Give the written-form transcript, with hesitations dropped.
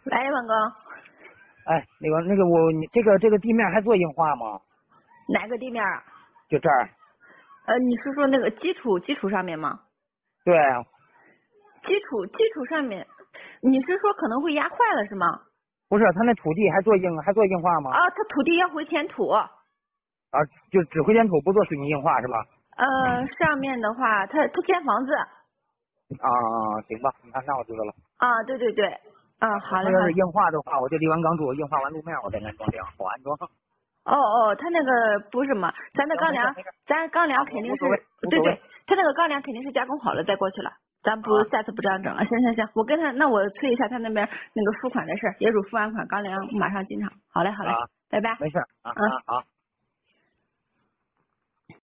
喂，王哥， 哎，你这个地面还做硬化吗？ 哪个地面啊？ 就这儿。 你是说那个基础上面吗？ 对， 基础上面，你是说可能会压坏了是吗？ 不是，他那土地还做硬化吗？ 啊，他土地要回填土。 啊，就只回填土不做水泥硬化是吧？ 上面的话，他建房子。 行吧，那我知道了。 啊，对对对，好嘞好嘞。 他要是硬化的话，我就立完钢柱，硬化完路面，我再安装梁，好安装。 他那个不是嘛，咱的钢梁没事， 咱钢梁肯定是， 无所谓。 对对，他那个钢梁肯定是加工好了再过去了，咱不下次不这样整了。行行行，我跟他，那我催一下他那边那个付款的事儿，业主付完款，钢梁马上进场。好嘞好嘞，拜拜。 没事嗯。 好。